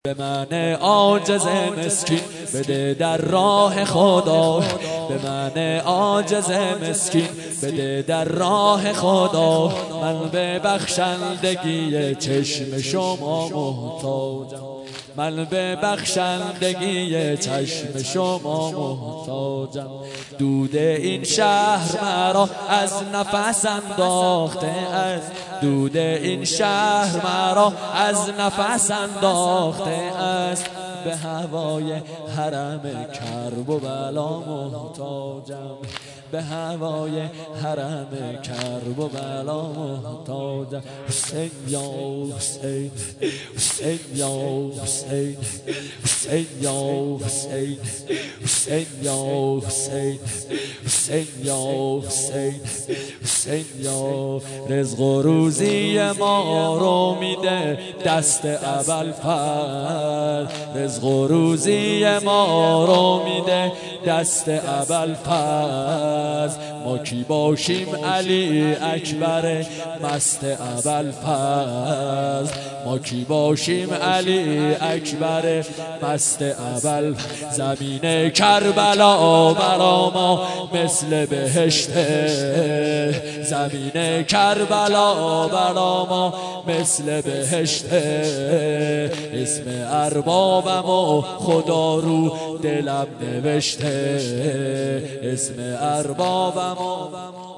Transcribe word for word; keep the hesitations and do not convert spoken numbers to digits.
به من عاجز مسکین بده در راه خدا، به من عاجز مسکین بده در راه خدا. من به بخشندگی چشم شما محتاجم، من به بخشندگی چشم شما محتاجم. دود این شهر مرا از نفس انداخته است، دود این شهر مرا از نفس انداخته است. به هوای حرم کرب و بلا محتاجم، به هوای حرم کرب و بلا محتاجم. حسین یا حسین، حسین یا حسین، حسین یا حسین، حسین یا حسین، حسین یا حسین، حسین یا. رزق و روزی ما رو میده دست ابوالفضل، رزق و روزی ما رو میده دست ابوالفضل. ما کی باشیم علی اکبر مست ابوالفضل، ما کی باشیم علی اکبر مست ابوالفضل. زمین کربلا برا ما مثل بهشته، زمین کربلا برا ما مثل بهشته. اسم اربابم و خدا رو دلم نوشته، اسم اربابم و